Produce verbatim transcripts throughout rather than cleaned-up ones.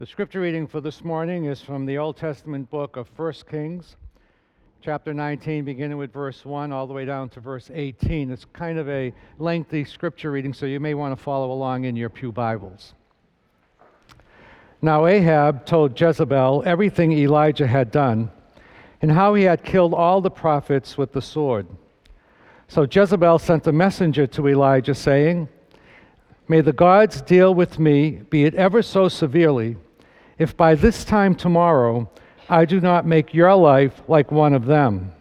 The scripture reading for this morning is from the Old Testament book of First Kings, chapter nineteen, beginning with verse one all the way down to verse eighteen. It's kind of a lengthy scripture reading, so you may want to follow along in your pew Bibles. Now Ahab told Jezebel everything Elijah had done and how he had killed all the prophets with the sword. So Jezebel sent a messenger to Elijah saying, "May the gods deal with me, be it ever so severely, if by this time tomorrow I do not make your life like one of them."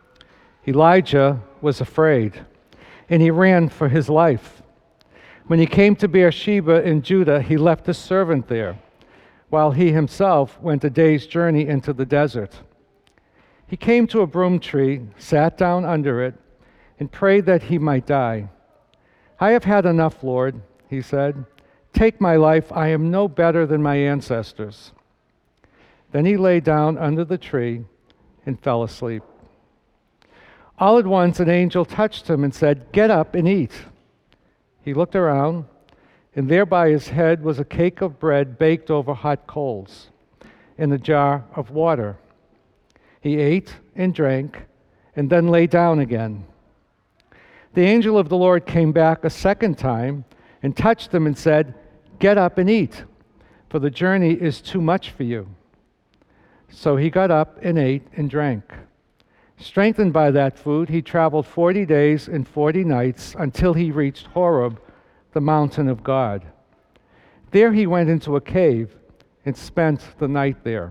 Elijah was afraid, and he ran for his life. When he came to Beersheba in Judah, he left a servant there, while he himself went a day's journey into the desert. He came to a broom tree, sat down under it, and prayed that he might die. "I have had enough, Lord," he said. "Take my life. I am no better than my ancestors." Then he lay down under the tree and fell asleep. All at once an angel touched him and said, "Get up and eat." He looked around, and there by his head was a cake of bread baked over hot coals and a jar of water. He ate and drank and then lay down again. The angel of the Lord came back a second time and touched him and said, "Get up and eat, for the journey is too much for you." So he got up and ate and drank. Strengthened by that food, he traveled forty days and forty nights until he reached Horeb, the mountain of God. There he went into a cave and spent the night there.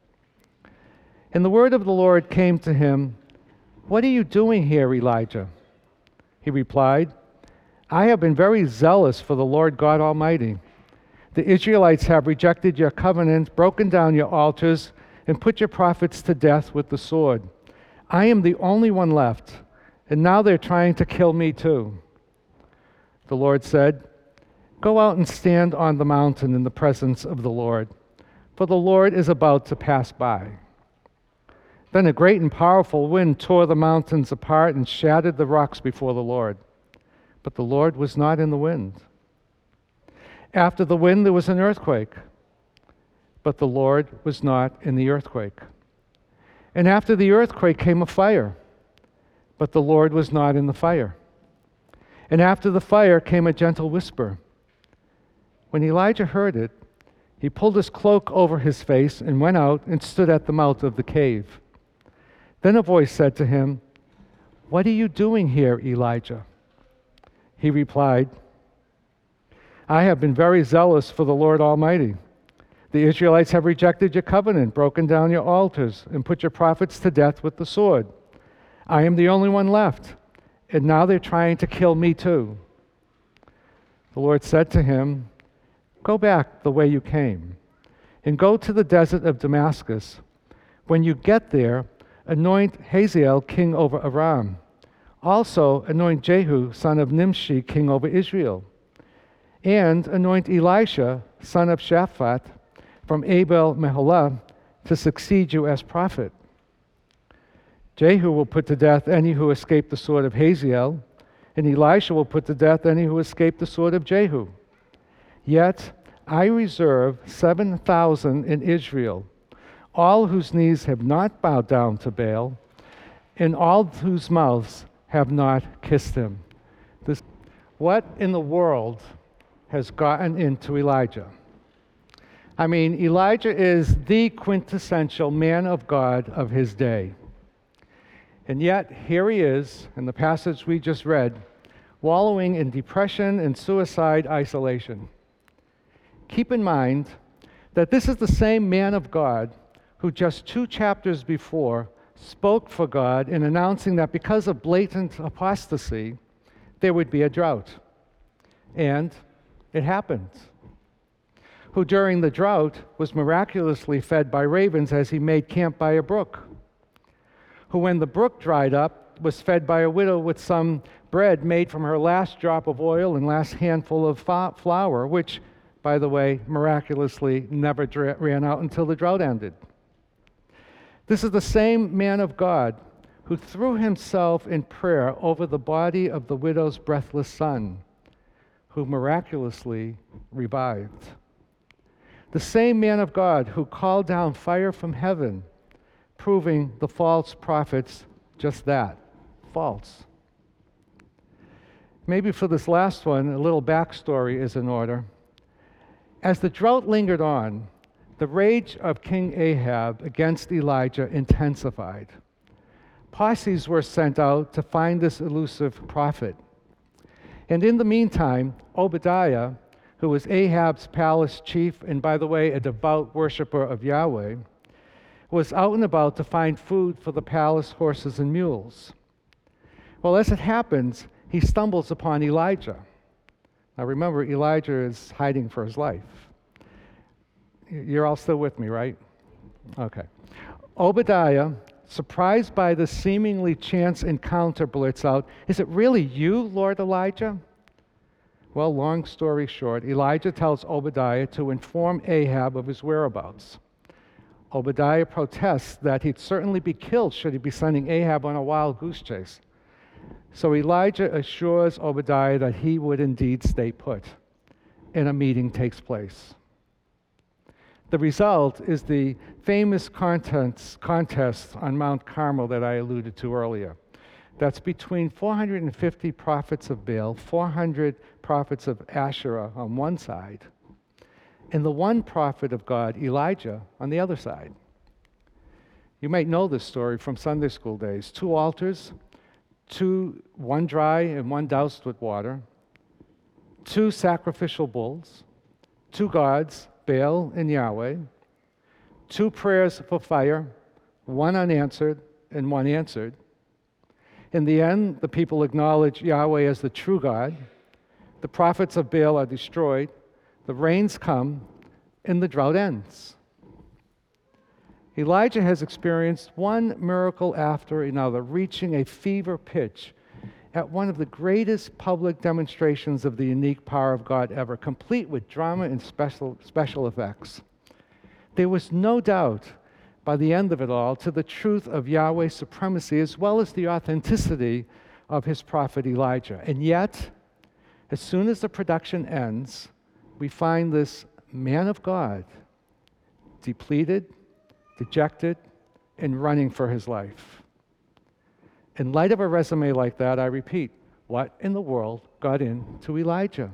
And the word of the Lord came to him, "What are you doing here, Elijah?" He replied, "I have been very zealous for the Lord God Almighty. The Israelites have rejected your covenant, broken down your altars, and put your prophets to death with the sword. I am the only one left, and now they're trying to kill me too." The Lord said, "Go out and stand on the mountain in the presence of the Lord, for the Lord is about to pass by." Then a great and powerful wind tore the mountains apart and shattered the rocks before the Lord. But the Lord was not in the wind. After the wind there was an earthquake, but the Lord was not in the earthquake. And after the earthquake came a fire, but the Lord was not in the fire. And after the fire came a gentle whisper. When Elijah heard it, he pulled his cloak over his face and went out and stood at the mouth of the cave. Then a voice said to him, "What are you doing here, Elijah?" He replied, "I have been very zealous for the Lord Almighty. The Israelites have rejected your covenant, broken down your altars, and put your prophets to death with the sword. I am the only one left, and now they're trying to kill me too." The Lord said to him, "Go back the way you came, and go to the desert of Damascus. When you get there, anoint Hazael king over Aram. Also anoint Jehu, son of Nimshi, king over Israel. And anoint Elisha, son of Shaphat, from Abel Meholah, to succeed you as prophet. Jehu will put to death any who escape the sword of Hazael, and Elisha will put to death any who escape the sword of Jehu. Yet I reserve seven thousand in Israel, all whose knees have not bowed down to Baal, and all whose mouths have not kissed him." This, what in the world has gotten into Elijah? I mean, Elijah is the quintessential man of God of his day. And yet, here he is, in the passage we just read, wallowing in depression and suicide isolation. Keep in mind that this is the same man of God who just two chapters before spoke for God in announcing that because of blatant apostasy, there would be a drought. And it happened. Who during the drought was miraculously fed by ravens as he made camp by a brook. Who when the brook dried up was fed by a widow with some bread made from her last drop of oil and last handful of fa- flour, which, by the way, miraculously never dra- ran out until the drought ended. This is the same man of God who threw himself in prayer over the body of the widow's breathless son, who miraculously revived. The same man of God who called down fire from heaven, proving the false prophets just that, false. Maybe for this last one, a little backstory is in order. As the drought lingered on, the rage of King Ahab against Elijah intensified. Posses were sent out to find this elusive prophet. And in the meantime, Obadiah, who was Ahab's palace chief, and by the way, a devout worshiper of Yahweh, was out and about to find food for the palace horses and mules. Well, as it happens, he stumbles upon Elijah. Now remember, Elijah is hiding for his life. You're all still with me, right? Okay. Obadiah, surprised by the seemingly chance encounter, blurts out, "Is it really you, Lord Elijah?" Well, long story short, Elijah tells Obadiah to inform Ahab of his whereabouts. Obadiah protests that he'd certainly be killed should he be sending Ahab on a wild goose chase. So Elijah assures Obadiah that he would indeed stay put, and a meeting takes place. The result is the famous contest, contest on Mount Carmel that I alluded to earlier. That's between four hundred fifty prophets of Baal, four hundred prophets of Asherah on one side, and the one prophet of God, Elijah, on the other side. You might know this story from Sunday school days. Two altars, two, one dry and one doused with water, two sacrificial bulls, two gods, Baal and Yahweh, two prayers for fire, one unanswered and one answered. In the end, the people acknowledge Yahweh as the true God. The prophets of Baal are destroyed. The rains come, and the drought ends. Elijah has experienced one miracle after another, reaching a fever pitch at one of the greatest public demonstrations of the unique power of God ever, complete with drama and special, special effects. There was no doubt by the end of it all to the truth of Yahweh's supremacy as well as the authenticity of his prophet Elijah. And yet, as soon as the production ends, we find this man of God depleted, dejected, and running for his life. In light of a resume like that, I repeat, what in the world got into Elijah?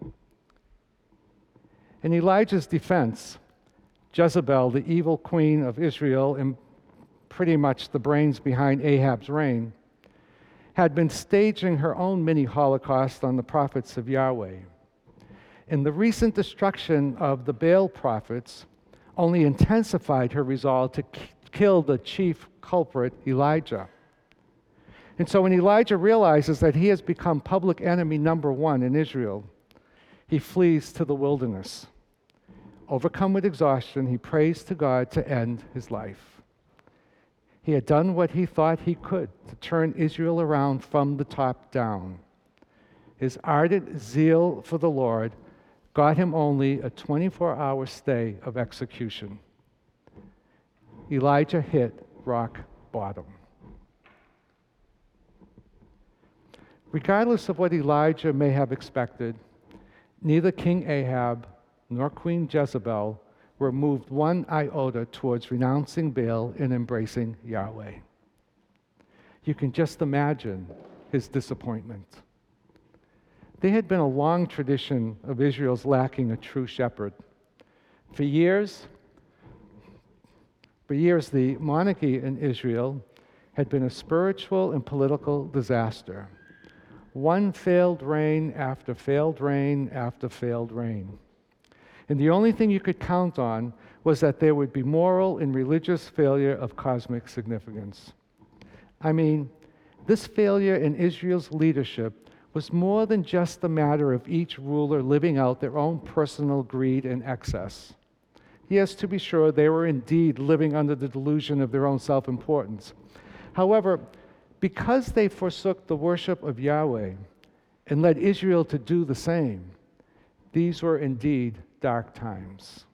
In Elijah's defense, Jezebel, the evil queen of Israel and pretty much the brains behind Ahab's reign, had been staging her own mini Holocaust on the prophets of Yahweh. And the recent destruction of the Baal prophets only intensified her resolve to k- kill the chief culprit, Elijah. And so when Elijah realizes that he has become public enemy number one in Israel, he flees to the wilderness. Overcome with exhaustion, he prays to God to end his life. He had done what he thought he could to turn Israel around from the top down. His ardent zeal for the Lord got him only a twenty-four hour stay of execution. Elijah hit rock bottom. Regardless of what Elijah may have expected, neither King Ahab nor Queen Jezebel were moved one iota towards renouncing Baal and embracing Yahweh. You can just imagine his disappointment. There had been a long tradition of Israel's lacking a true shepherd. For years, for years, the monarchy in Israel had been a spiritual and political disaster. One failed reign after failed reign after failed reign. And the only thing you could count on was that there would be moral and religious failure of cosmic significance. I mean, this failure in Israel's leadership was more than just a matter of each ruler living out their own personal greed and excess. Yes, to be sure, they were indeed living under the delusion of their own self-importance. However, because they forsook the worship of Yahweh and led Israel to do the same, these were indeed dark times.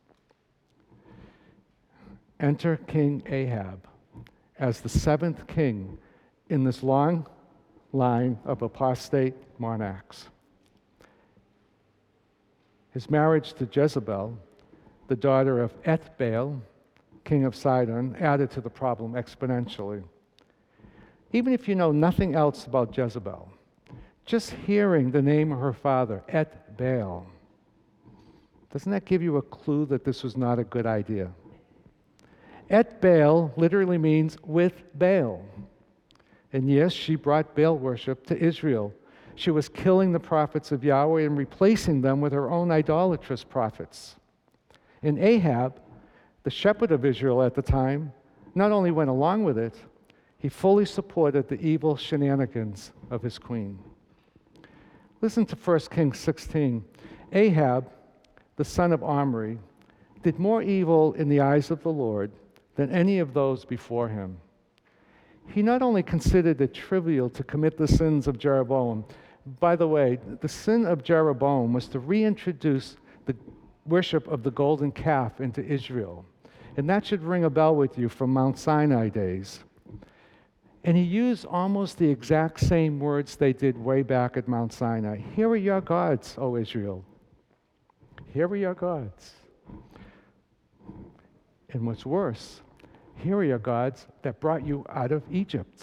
Enter King Ahab as the seventh king in this long line of apostate monarchs. His marriage to Jezebel the daughter of Ethbaal, king of Sidon, added to the problem exponentially. Even if you know nothing else about Jezebel, just hearing the name of her father, Ethbaal, doesn't that give you a clue that this was not a good idea? Ethbaal literally means with Baal. And yes, she brought Baal worship to Israel. She was killing the prophets of Yahweh and replacing them with her own idolatrous prophets. And Ahab, the shepherd of Israel at the time, not only went along with it, he fully supported the evil shenanigans of his queen. Listen to First Kings sixteen. Ahab, the son of Omri, did more evil in the eyes of the Lord than any of those before him. He not only considered it trivial to commit the sins of Jeroboam. By the way, the sin of Jeroboam was to reintroduce the worship of the golden calf into Israel. And that should ring a bell with you from Mount Sinai days. And he used almost the exact same words they did way back at Mount Sinai. Here are your gods, O Israel. Here are your gods. And what's worse, here are your gods that brought you out of Egypt.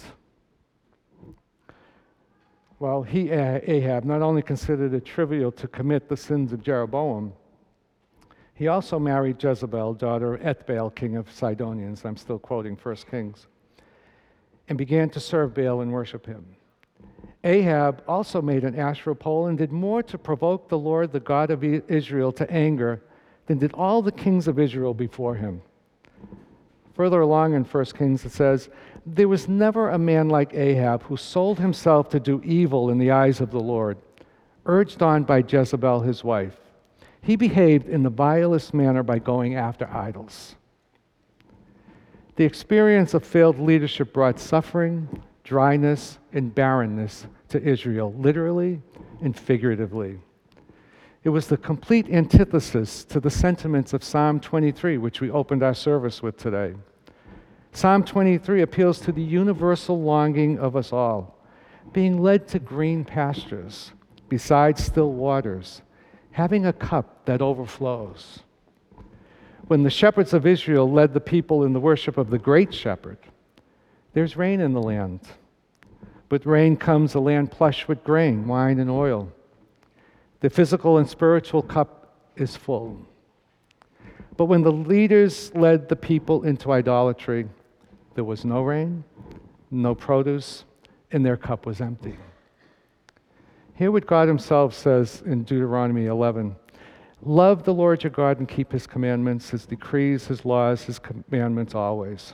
Well, he, Ahab, not only considered it trivial to commit the sins of Jeroboam, he also married Jezebel, daughter of Ethbaal, king of Sidonians. I'm still quoting First Kings. And began to serve Baal and worship him. Ahab also made an Asherah pole and did more to provoke the Lord, the God of Israel, to anger than did all the kings of Israel before him. Further along in First Kings it says, there was never a man like Ahab who sold himself to do evil in the eyes of the Lord, urged on by Jezebel his wife. He behaved in the vilest manner by going after idols. The experience of failed leadership brought suffering, dryness, and barrenness to Israel, literally and figuratively. It was the complete antithesis to the sentiments of Psalm twenty-three, which we opened our service with today. Psalm twenty-three appeals to the universal longing of us all, being led to green pastures, beside still waters, having a cup that overflows. When the shepherds of Israel led the people in the worship of the great shepherd, there's rain in the land. With rain comes a land plush with grain, wine, and oil. The physical and spiritual cup is full. But when the leaders led the people into idolatry, there was no rain, no produce, and their cup was empty. Hear what God himself says in Deuteronomy eleven. Love the Lord your God and keep his commandments, his decrees, his laws, his commandments always.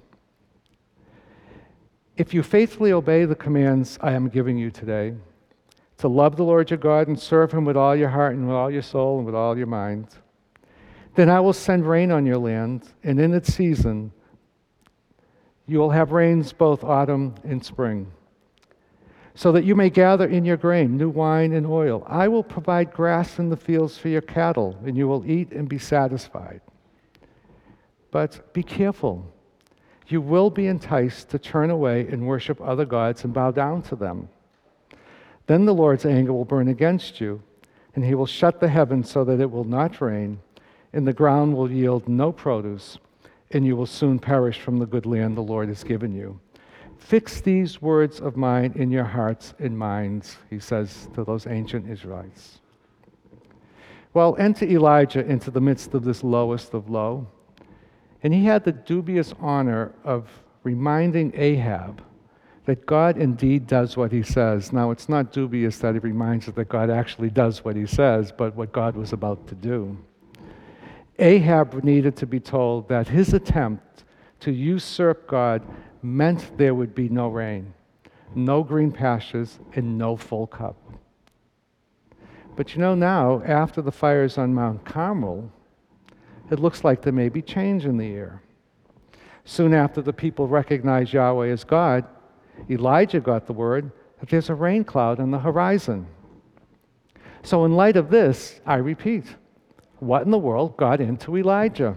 If you faithfully obey the commands I am giving you today, to love the Lord your God and serve him with all your heart and with all your soul and with all your mind, then I will send rain on your land, and in its season you will have rains both autumn and spring, so that you may gather in your grain, new wine and oil. I will provide grass in the fields for your cattle, and you will eat and be satisfied. But be careful. You will be enticed to turn away and worship other gods and bow down to them. Then the Lord's anger will burn against you, and he will shut the heavens so that it will not rain, and the ground will yield no produce, and you will soon perish from the good land the Lord has given you. Fix these words of mine in your hearts and minds, he says to those ancient Israelites. Well, enter Elijah into the midst of this lowest of low, and he had the dubious honor of reminding Ahab that God indeed does what he says. Now, it's not dubious that he reminds us that God actually does what he says, but what God was about to do. Ahab needed to be told that his attempt to usurp God meant there would be no rain, no green pastures, and no full cup. But you know now, after the fires on Mount Carmel, it looks like there may be change in the air. Soon after the people recognized Yahweh as God, Elijah got the word that there's a rain cloud on the horizon. So in light of this, I repeat, what in the world got into Elijah?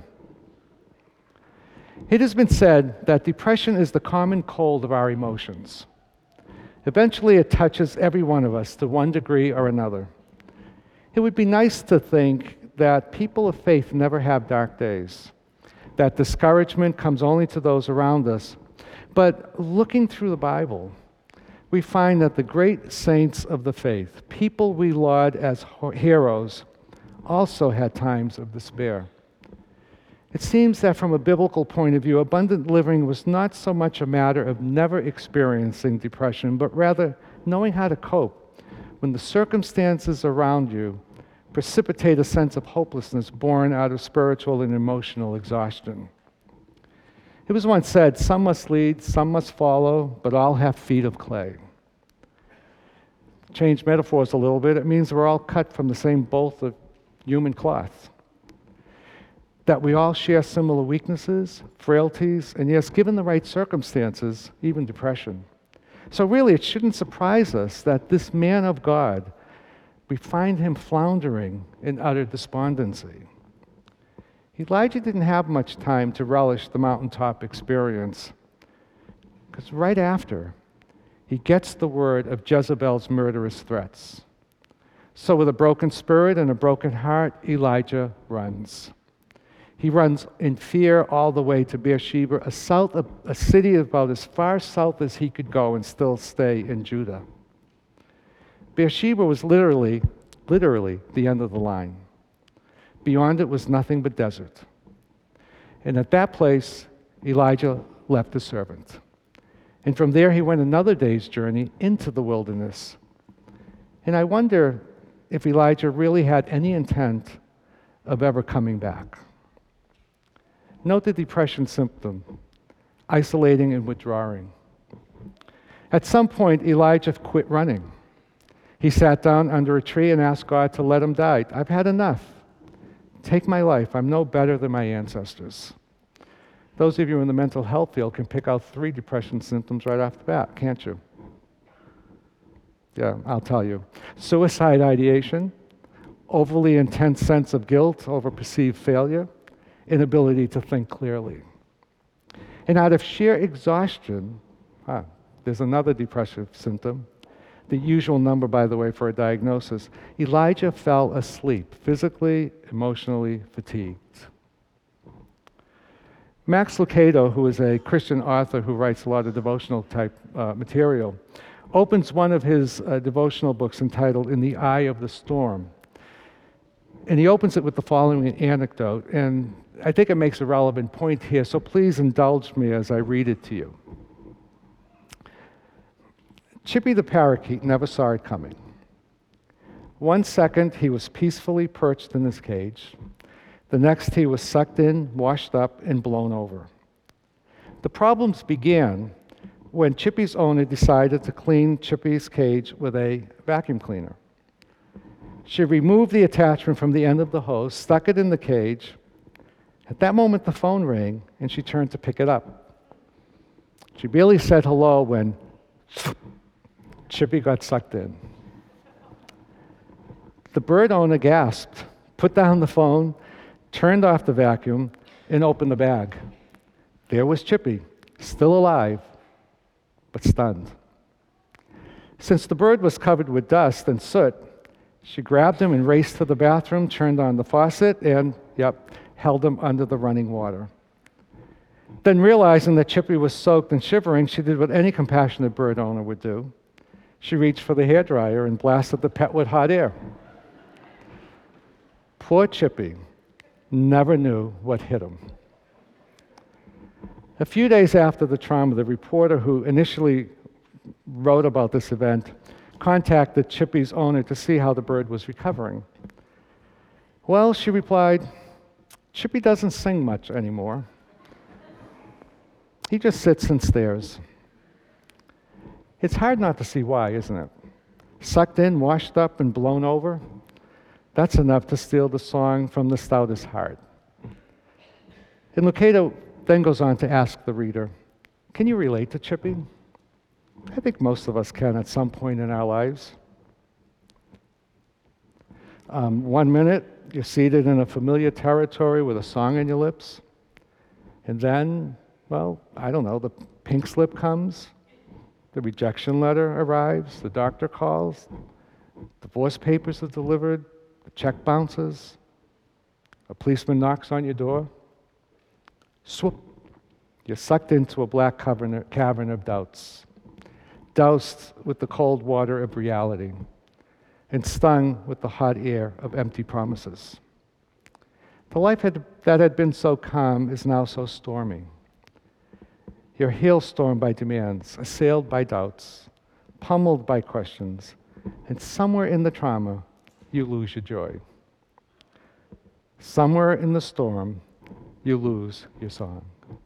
It has been said that depression is the common cold of our emotions. Eventually, it touches every one of us to one degree or another. It would be nice to think that people of faith never have dark days, that discouragement comes only to those around us. But looking through the Bible, we find that the great saints of the faith, people we laud as heroes, also had times of despair. It seems that from a biblical point of view, abundant living was not so much a matter of never experiencing depression, but rather knowing how to cope when the circumstances around you precipitate a sense of hopelessness born out of spiritual and emotional exhaustion. It was once said, some must lead, some must follow, but all have feet of clay. Change metaphors a little bit, it means we're all cut from the same bolt of human cloth. That we all share similar weaknesses, frailties, and yes, given the right circumstances, even depression. So really, it shouldn't surprise us that this man of God, we find him floundering in utter despondency. Elijah didn't have much time to relish the mountaintop experience, because right after, he gets the word of Jezebel's murderous threats. So with a broken spirit and a broken heart, Elijah runs. He runs in fear all the way to Beersheba, a, south, a, a city about as far south as he could go and still stay in Judah. Beersheba was literally, literally the end of the line. Beyond it was nothing but desert. And at that place, Elijah left his servant. And from there, he went another day's journey into the wilderness. And I wonder if Elijah really had any intent of ever coming back. Note the depression symptom, isolating and withdrawing. At some point, Elijah quit running. He sat down under a tree and asked God to let him die. I've had enough. Take my life. I'm no better than my ancestors. Those of you in the mental health field can pick out three depression symptoms right off the bat, can't you? Yeah, I'll tell you. Suicide ideation, overly intense sense of guilt over perceived failure, inability to think clearly. And out of sheer exhaustion, ah, there's another depressive symptom, the usual number, by the way, for a diagnosis. Elijah fell asleep, physically, emotionally fatigued. Max Lucado, who is a Christian author who writes a lot of devotional type uh, material, opens one of his uh, devotional books entitled In the Eye of the Storm. And he opens it with the following anecdote, and I think it makes a relevant point here, so please indulge me as I read it to you. Chippy the parakeet never saw it coming. One second, he was peacefully perched in his cage. The next, he was sucked in, washed up, and blown over. The problems began when Chippy's owner decided to clean Chippy's cage with a vacuum cleaner. She removed the attachment from the end of the hose, stuck it in the cage. At that moment, the phone rang, and she turned to pick it up. She barely said hello when Chippy got sucked in. The bird owner gasped, put down the phone, turned off the vacuum, and opened the bag. There was Chippy, still alive, but stunned. Since the bird was covered with dust and soot, she grabbed him and raced to the bathroom, turned on the faucet, and, yep, held him under the running water. Then, realizing that Chippy was soaked and shivering, she did what any compassionate bird owner would do. She reached for the hairdryer and blasted the pet with hot air. Poor Chippy never knew what hit him. A few days after the trauma, the reporter who initially wrote about this event contacted Chippy's owner to see how the bird was recovering. Well, she replied, Chippy doesn't sing much anymore. He just sits and stares. It's hard not to see why, isn't it? Sucked in, washed up, and blown over, that's enough to steal the song from the stoutest heart. And Lucado then goes on to ask the reader, can you relate to Chippy? I think most of us can at some point in our lives. Um, one minute, you're seated in a familiar territory with a song on your lips. And then, well, I don't know, the pink slip comes, the rejection letter arrives, the doctor calls, divorce papers are delivered, the check bounces, A policeman knocks on your door. Swoop. You're sucked into a black cavern, cavern of doubts, doused with the cold water of reality, and stung with the hot air of empty promises. The life had, that had been so calm is now so stormy. You're hailstormed by demands, assailed by doubts, pummeled by questions, and somewhere in the trauma, you lose your joy. Somewhere in the storm, you lose your song.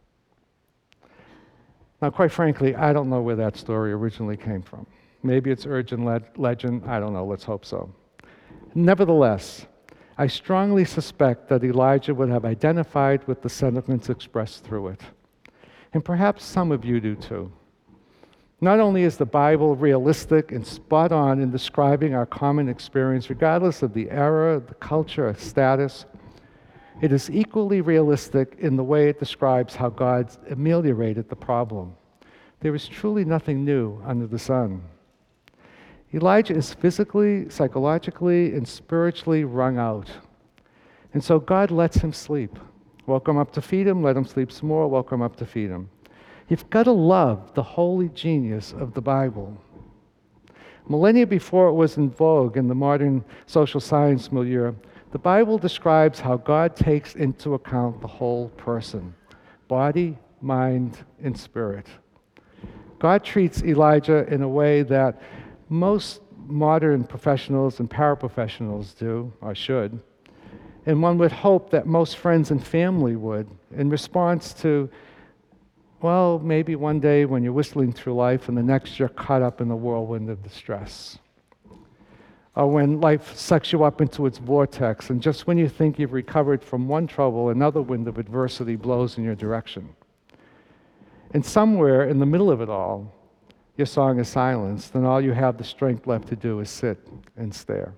Now, quite frankly, I don't know where that story originally came from. Maybe it's urban le- legend, I don't know, let's hope so. Nevertheless, I strongly suspect that Elijah would have identified with the sentiments expressed through it. And perhaps some of you do too. Not only is the Bible realistic and spot on in describing our common experience, regardless of the era, the culture, or status, it is equally realistic in the way it describes how God ameliorated the problem. There is truly nothing new under the sun. Elijah is physically, psychologically, and spiritually wrung out. And so God lets him sleep. Welcome up to feed him, let him sleep some more, welcome up to feed him. You've got to love the holy genius of the Bible. Millennia before it was in vogue in the modern social science milieu, the Bible describes how God takes into account the whole person, body, mind, and spirit. God treats Elijah in a way that most modern professionals and paraprofessionals do, or should, and one would hope that most friends and family would, in response to, well, maybe one day when you're whistling through life and the next you're caught up in the whirlwind of distress. Or when life sucks you up into its vortex, and just when you think you've recovered from one trouble, another wind of adversity blows in your direction. And somewhere in the middle of it all, your song is silenced, and all you have the strength left to do is sit and stare.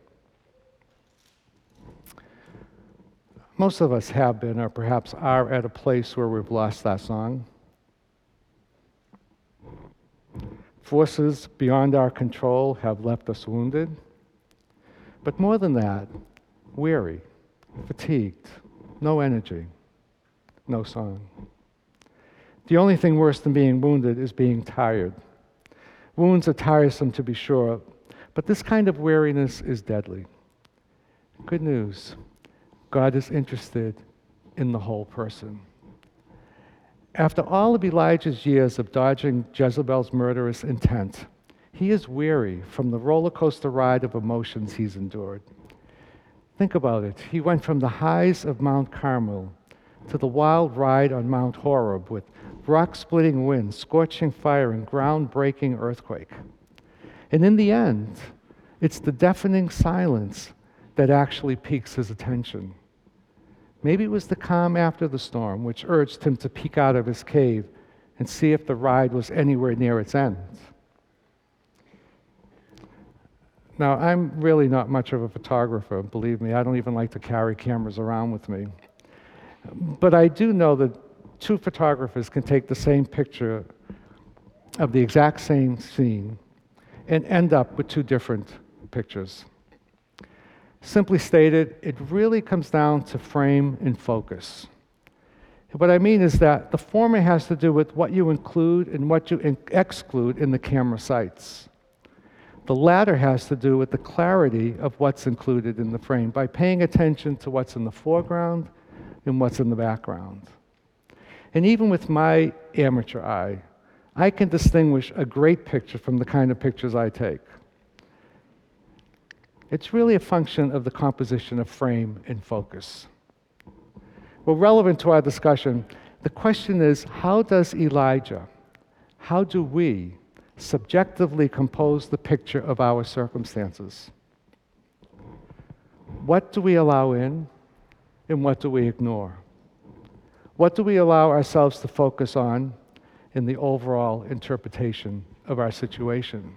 Most of us have been, or perhaps are, at a place where we've lost that song. Forces beyond our control have left us wounded. But more than that, weary, fatigued, no energy, no song. The only thing worse than being wounded is being tired. Wounds are tiresome, to be sure, but this kind of weariness is deadly. Good news, God is interested in the whole person. After all of Elijah's years of dodging Jezebel's murderous intent, he is weary from the roller coaster ride of emotions he's endured. Think about it. He went from the highs of Mount Carmel to the wild ride on Mount Horeb with rock-splitting winds, scorching fire, and ground-breaking earthquake. And in the end, it's the deafening silence that actually piques his attention. Maybe it was the calm after the storm which urged him to peek out of his cave and see if the ride was anywhere near its end. Now, I'm really not much of a photographer, believe me. I don't even like to carry cameras around with me. But I do know that two photographers can take the same picture of the exact same scene and end up with two different pictures. Simply stated, it really comes down to frame and focus. What I mean is that the former has to do with what you include and what you in- exclude in the camera sights. The latter has to do with the clarity of what's included in the frame by paying attention to what's in the foreground and what's in the background. And even with my amateur eye, I can distinguish a great picture from the kind of pictures I take. It's really a function of the composition of frame and focus. Well, relevant to our discussion, the question is, how does Elijah, how do we subjectively compose the picture of our circumstances? What do we allow in and what do we ignore? What do we allow ourselves to focus on in the overall interpretation of our situation?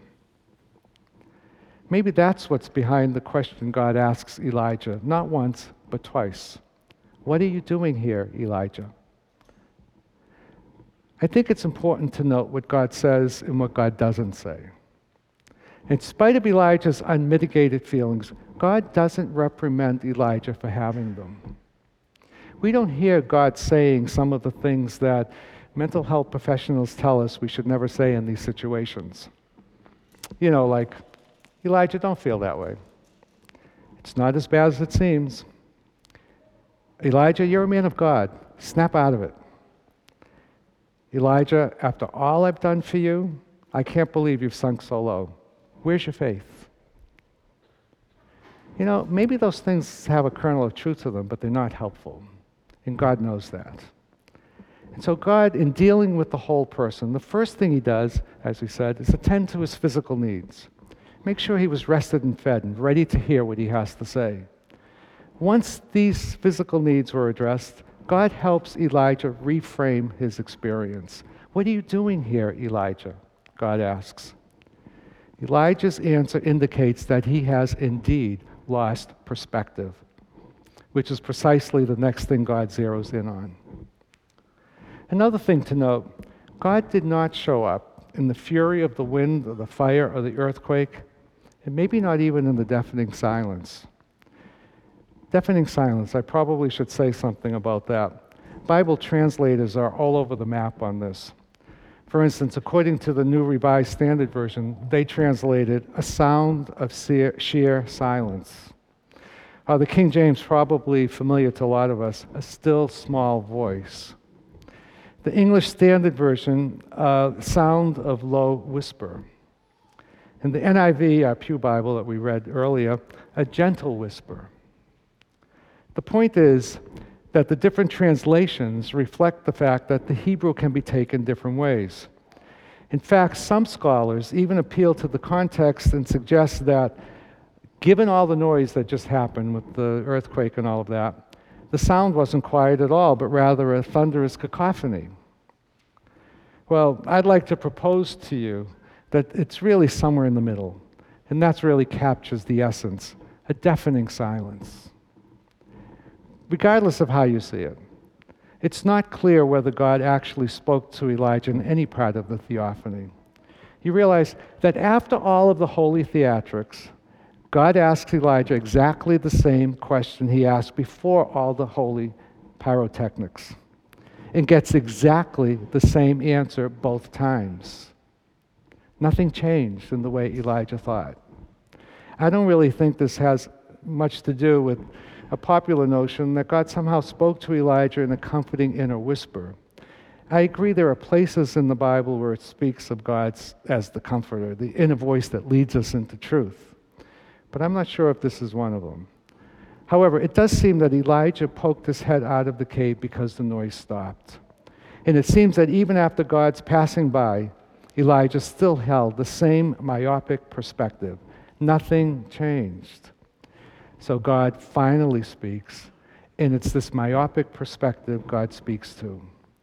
Maybe that's what's behind the question God asks Elijah, not once, but twice. What are you doing here, Elijah? I think it's important to note what God says and what God doesn't say. In spite of Elijah's unmitigated feelings, God doesn't reprimand Elijah for having them. We don't hear God saying some of the things that mental health professionals tell us we should never say in these situations. You know, like, Elijah, don't feel that way. It's not as bad as it seems. Elijah, you're a man of God. Snap out of it. Elijah, after all I've done for you, I can't believe you've sunk so low. Where's your faith? You know, maybe those things have a kernel of truth to them, but they're not helpful. And God knows that. And so God, in dealing with the whole person, the first thing he does, as we said, is attend to his physical needs. Make sure he was rested and fed and ready to hear what he has to say. Once these physical needs were addressed, God helps Elijah reframe his experience. What are you doing here, Elijah? God asks. Elijah's answer indicates that he has indeed lost perspective, which is precisely the next thing God zeroes in on. Another thing to note, God did not show up in the fury of the wind or the fire or the earthquake, and maybe not even in the deafening silence. Deafening silence, I probably should say something about that. Bible translators are all over the map on this. For instance, according to the New Revised Standard Version, they translated a sound of sheer silence. Uh, the King James, probably familiar to a lot of us, a still small voice. The English Standard Version, uh, sound of low whisper. In the N I V, our Pew Bible that we read earlier, a gentle whisper. The point is that the different translations reflect the fact that the Hebrew can be taken different ways. In fact, some scholars even appeal to the context and suggest that, given all the noise that just happened with the earthquake and all of that, the sound wasn't quiet at all, but rather a thunderous cacophony. Well, I'd like to propose to you that it's really somewhere in the middle, and that really captures the essence, a deafening silence. Regardless of how you see it, it's not clear whether God actually spoke to Elijah in any part of the theophany. You realize that after all of the holy theatrics, God asks Elijah exactly the same question he asked before all the holy pyrotechnics, and gets exactly the same answer both times. Nothing changed in the way Elijah thought. I don't really think this has much to do with a popular notion that God somehow spoke to Elijah in a comforting inner whisper. I agree there are places in the Bible where it speaks of God as the comforter, the inner voice that leads us into truth. But I'm not sure if this is one of them. However, it does seem that Elijah poked his head out of the cave because the noise stopped. And it seems that even after God's passing by, Elijah still held the same myopic perspective. Nothing changed. So God finally speaks, and it's this myopic perspective God speaks to.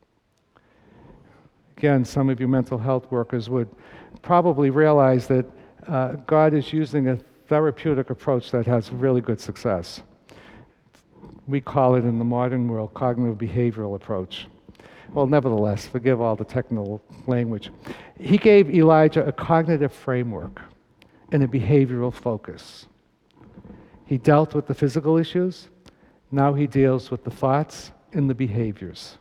Again, some of you mental health workers would probably realize that uh, God is using a therapeutic approach that has really good success. We call it in the modern world cognitive behavioral approach. Well, nevertheless, forgive all the technical language. He gave Elijah a cognitive framework and a behavioral focus. He dealt with the physical issues. Now he deals with the thoughts and the behaviors.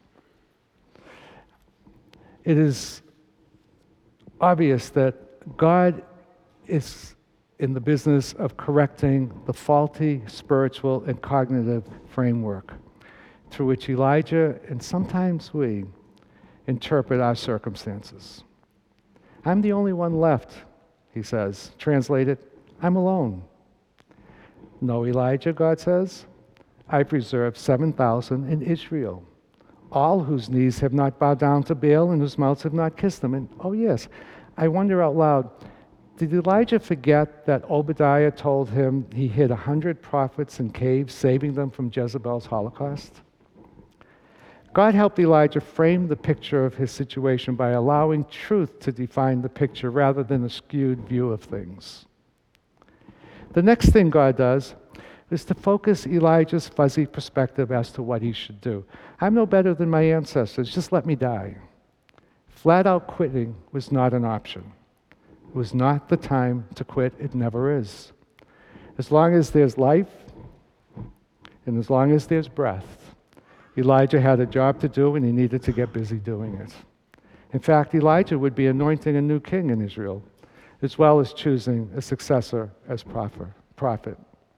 It is obvious that God is in the business of correcting the faulty spiritual and cognitive framework through which Elijah, and sometimes we, interpret our circumstances. I'm the only one left, he says. Translated, I'm alone. No, Elijah, God says, I've reserved seven thousand in Israel, all whose knees have not bowed down to Baal and whose mouths have not kissed him. And oh yes, I wonder out loud, did Elijah forget that Obadiah told him he hid a hundred prophets in caves, saving them from Jezebel's Holocaust? God helped Elijah frame the picture of his situation by allowing truth to define the picture rather than a skewed view of things. The next thing God does is to focus Elijah's fuzzy perspective as to what he should do. I'm no better than my ancestors, just let me die. Flat out quitting was not an option. It was not the time to quit, it never is. As long as there's life and as long as there's breath, Elijah had a job to do, and he needed to get busy doing it. In fact, Elijah would be anointing a new king in Israel, as well as choosing a successor as prophet.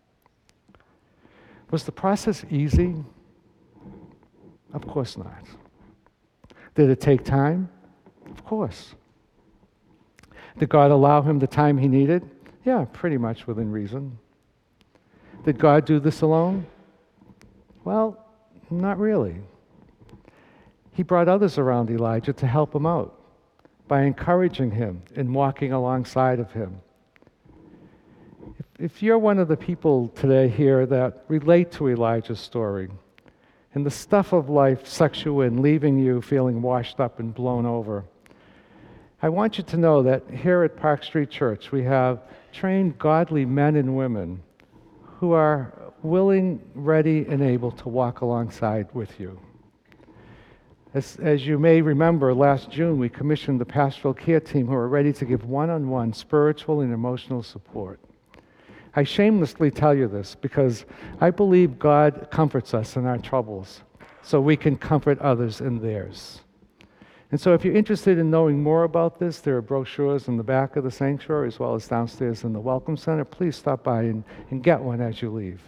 Was the process easy? Of course not. Did it take time? Of course. Did God allow him the time he needed? Yeah, pretty much within reason. Did God do this alone? Well, not really. He brought others around Elijah to help him out by encouraging him and walking alongside of him. If, if you're one of the people today here that relate to Elijah's story, and the stuff of life sucks you in, leaving you feeling washed up and blown over, I want you to know that here at Park Street Church, we have trained godly men and women who are willing, ready, and able to walk alongside with you. As, as you may remember, last June we commissioned the pastoral care team who are ready to give one-on-one spiritual and emotional support. I shamelessly tell you this because I believe God comforts us in our troubles so we can comfort others in theirs. And so if you're interested in knowing more about this, there are brochures in the back of the sanctuary as well as downstairs in the Welcome Center. Please stop by and, and get one as you leave.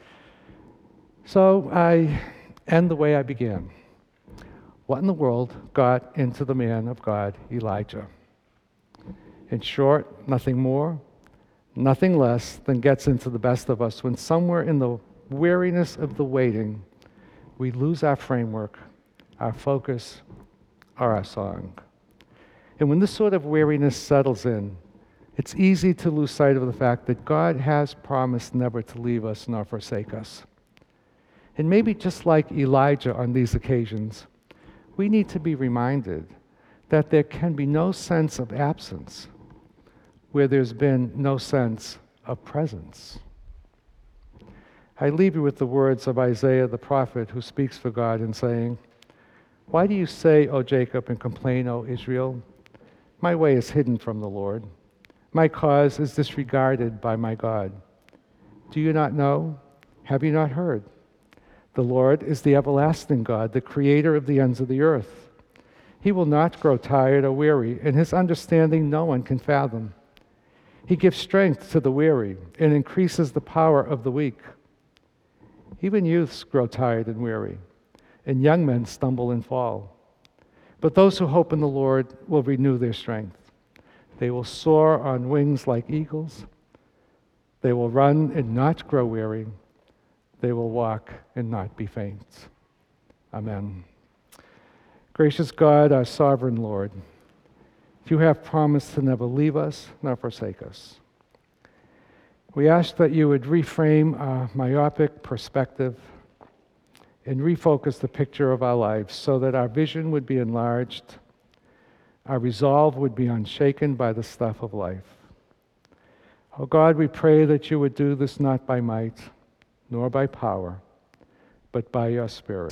So I end the way I began. What in the world got into the man of God, Elijah? In short, nothing more, nothing less than gets into the best of us when somewhere in the weariness of the waiting, we lose our framework, our focus, or our song. And when this sort of weariness settles in, it's easy to lose sight of the fact that God has promised never to leave us nor forsake us. And maybe just like Elijah on these occasions, we need to be reminded that there can be no sense of absence where there's been no sense of presence. I leave you with the words of Isaiah the prophet who speaks for God in saying, "Why do you say, O Jacob, and complain, O Israel? My way is hidden from the Lord. My cause is disregarded by my God. Do you not know? Have you not heard? The Lord is the everlasting God, the creator of the ends of the earth. He will not grow tired or weary, and his understanding no one can fathom. He gives strength to the weary and increases the power of the weak. Even youths grow tired and weary, and young men stumble and fall. But those who hope in the Lord will renew their strength. They will soar on wings like eagles. They will run and not grow weary. They will walk and not be faint." Amen. Gracious God, our sovereign Lord, you have promised to never leave us nor forsake us. We ask that you would reframe our myopic perspective and refocus the picture of our lives so that our vision would be enlarged, our resolve would be unshaken by the stuff of life. Oh God, we pray that you would do this not by might, nor by power, but by your Spirit.